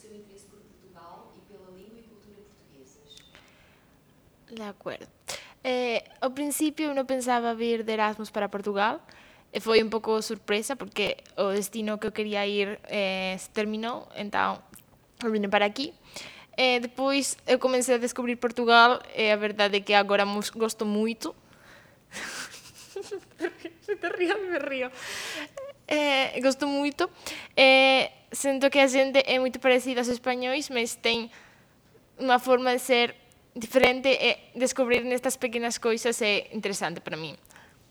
seu interesse por Portugal e pela língua e cultura portuguesas? De acordo. Ao princípio eu não pensava vir de Erasmus para Portugal. Foi um pouco surpresa porque o destino que eu queria ir se terminou, então eu vim para aqui. Depois eu comecei a descobrir Portugal e a verdade é que agora gosto muito. Se te río, me río. Gosto muito. Sinto que a gente é muito parecida aos espanhóis, mas tem uma forma de ser diferente e descobrir nestas pequenas coisas é interessante para mim.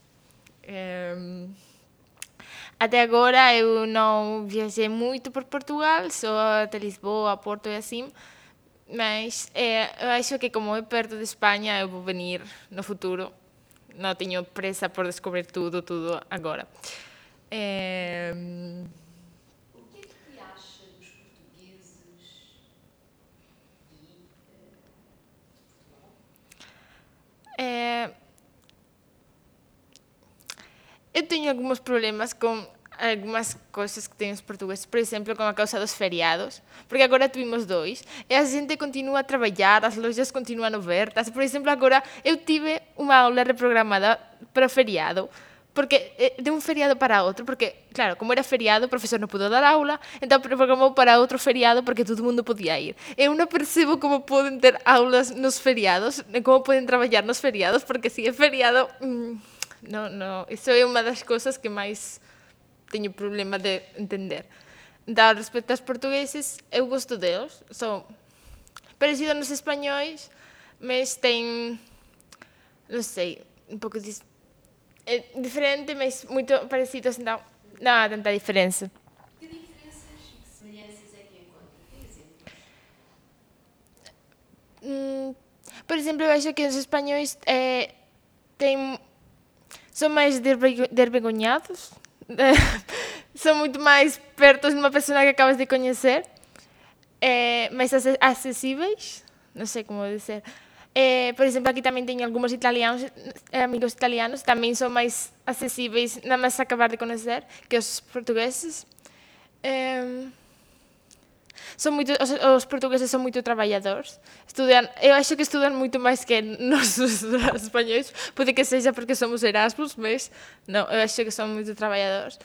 Até agora eu não viajei muito por Portugal, só até Lisboa, Porto e assim, mas eu acho que como é perto de Espanha eu vou venir no futuro. Não tenho pressa por descobrir tudo agora. O que é que acha dos portugueses e Portugal? Eu tenho alguns problemas com algumas coisas que têm os portugueses, por exemplo, com a causa dos feriados, porque agora tivemos dois, e a gente continua a trabalhar, as lojas continuam abertas. Por exemplo, agora eu tive uma aula reprogramada para o feriado, porque de um feriado para outro, porque, claro, como era feriado, o professor não pôde dar aula, então programou para outro feriado porque todo mundo podia ir. Eu não percebo como podem ter aulas nos feriados, como podem trabalhar nos feriados, porque se é feriado... não, isso é uma das coisas que mais tenho problema de entender. Então, respecto aos portugueses, eu gosto deles. São parecidos nos espanhóis, mas têm, não sei, um pouco é diferente, mas muito parecidos, então não há tanta diferença. Que diferenças e que semelhanças é que encontra? Tem exemplos? Por exemplo, eu acho que os espanhóis têm, são mais dervergonhados, são muito mais perto de uma pessoa que acabas de conhecer, mais acessíveis, não sei como dizer. Por exemplo, aqui também tenho alguns italianos, amigos italianos, também são mais acessíveis, nada mais acabar de conhecer, que os portugueses. São muito, os portugueses são muito trabalhadores. Eu acho que estudam muito mais que nós, os espanhóis. Pode que seja porque somos Erasmus, mas não, eu acho que são muito trabalhadores.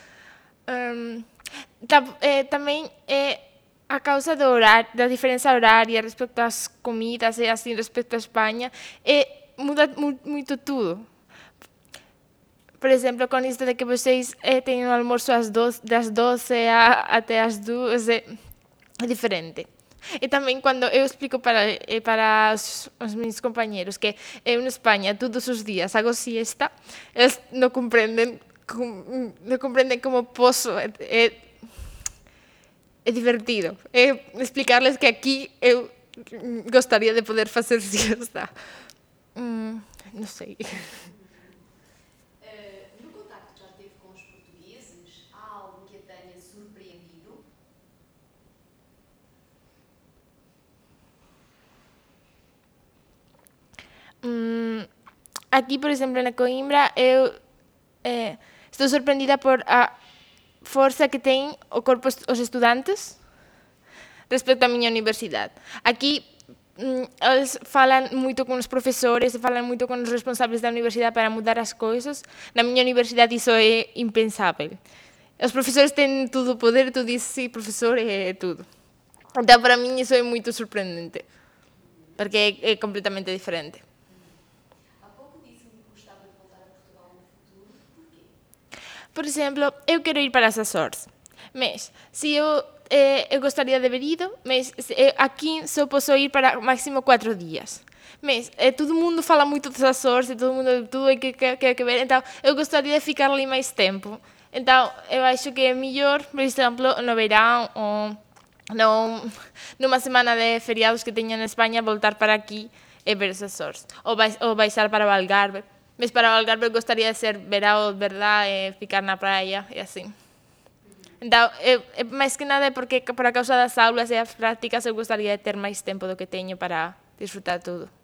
Também é a causa do horário, da diferença horária respeito às comidas e assim respeito à Espanha, muda muito tudo. Por exemplo, com isso de que vocês têm um almoço das 12 até as 2, é diferente. E também quando eu explico para os meus companheiros que eu na Espanha todos os dias hago siesta, eles não compreendem como posso. É divertido. Explicar-lhes que aqui eu gostaria de poder fazer siesta. Não sei. No contacto que já teve com os portugueses, há algo que a tenha surpreendido? Aqui, por exemplo, na Coimbra, eu estou surpreendida por a força que têm o corpo os estudantes respecto à minha universidade. Aqui eles falam muito com os professores, falam muito com os responsáveis da universidade para mudar as coisas. Na minha universidade isso é impensável. Os professores têm todo o poder, tu dizes sim, professor, é tudo. Então, para mim, isso é muito surpreendente, porque é completamente diferente. Há pouco disse-me que gostava de voltar a Portugal no futuro. Porquê? Por exemplo, eu quero ir para as Açores, mas se eu gostaria de haver ido, mas aqui só posso ir para máximo 4 dias. Mas todo mundo fala muito dos Açores e todo mundo tudo é que quer ver, então eu gostaria de ficar ali mais tempo. Então eu acho que é melhor, por exemplo, no verão ou numa semana de feriados que tenha na Espanha, voltar para aqui e ver os Açores. Ou baixar para o Algarve. Mas para o Algarve eu gostaria de ser verão, verdade, e ficar na praia e assim. Então, mais que nada é porque por causa das aulas e as práticas eu gostaria de ter mais tempo do que tenho para desfrutar tudo.